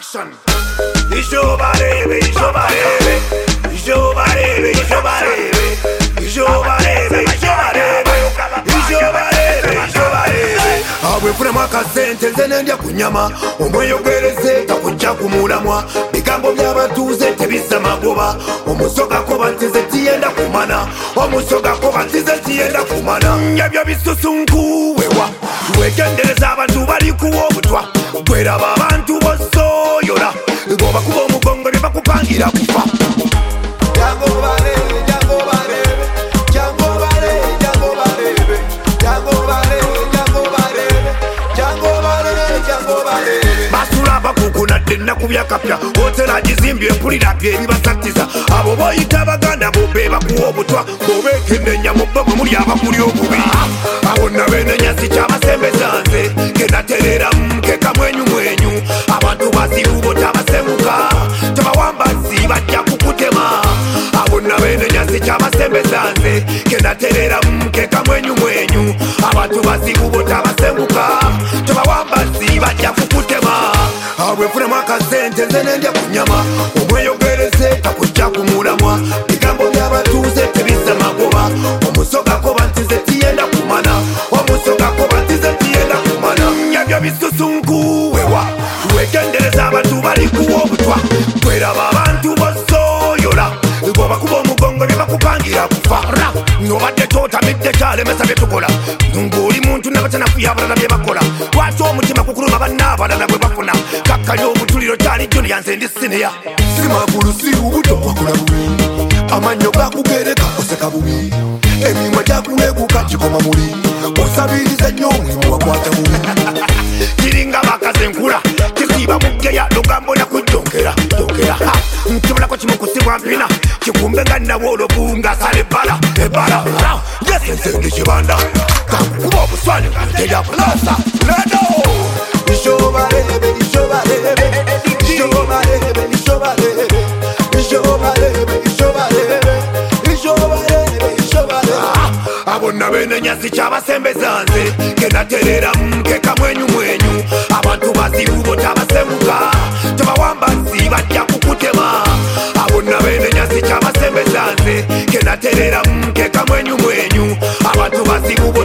Action. Ijo barebe, ijo barebe, ijo barebe, ijo barebe, ijo barebe, ijo barebe, ijo barebe, ijo barebe. Abwe kuna makasente zenendya kunyama, omweyogereze takujja kumulamwa. Bigambo by'abatuuze tebissa magoba, omusoga ko bantize tiyenda kumana, omusoga ko bantize tiyenda kumana. Ebyo bisusunku wewa, wegendereza abantu bali kuwa obutwa, gweraba abantu bosoyola, goba kuba omugongo ne bakupangira kufa. Jango barebe, jango barebe, jango barebe, jango barebe, jango barebe, jango barebe, jango barebe, jango barebe. Basula bakukunadde ennaku byakapya, hotera gizimbye empulira byebibasatiza. Abo boyita abaganda bombe bakuwa obutwa, bobekenenya mu bbo muli abakuli obubi. Abo nabenenya sikyabasembeza nze, kenaterera mukeka mwenyu mwenyu. Abantu basiru botabasemuka, tebawambazi bajja kukutema. Abo nabenenya sikyabasembeza nze, kenaterera mukeka mwenyu mwenyu. Abantu basiru botabasemuka, tebawambazi bajja kukutema. Abwe funemu akasente nze nendya kunyama, omweyogereze takujja kumulamwa. Bigambo by'abatuuze tebissa magoba, omusoga ko bantize tiyenda kumana, omusoga ko bantize tiyenda kumana. Ebyo bisusunku wewa, wegendereza abantu bali kuwa obutwa, gweraba abantu bosoyola, goba kuba omugongo ne bakupangira kufa. Nobadde totamidde kyalemesa bye tukola, ng'oli muntu nabatanafuya abalala bye bakola. Lwaki omutima gukuluma bannaabalala bwe bafuna? Kakkali obutuliro kyali juniya nze ndi siniya. Si magulu si lubuto wakola bubi, amannyo gakugereka oseka bubi, emimwa gyakuneguka kikoma muli, osabiriza nnyo omulimu wakwata bubi. Kiringa bakaze nkula, kisiiba mugeya lugambo nakujjonkera jonkera. Nkibulako kimu kusibwa mpina, kikumbe nga nawo olobunga asala ebbala ebbala. Yesense ndi kibanda, kakukuba obuswani nga nteya bulasa. Ledo! Ijo barebe, ijo barebe, ijo barebe, ijo barebe, ijo barebe, ijo barebe, ijo barebe, ijo barebe. Abo nabenenya sikyabasembeza nze, kenaterera mukeka mwenyu mwenyu. Abantu basiru botabasemuka, tebawambazi bajja kukutema. Abo nabenenya sikyabasembeza nze, kenaterera mukeka mwenyu mwenyu. Abantu basiru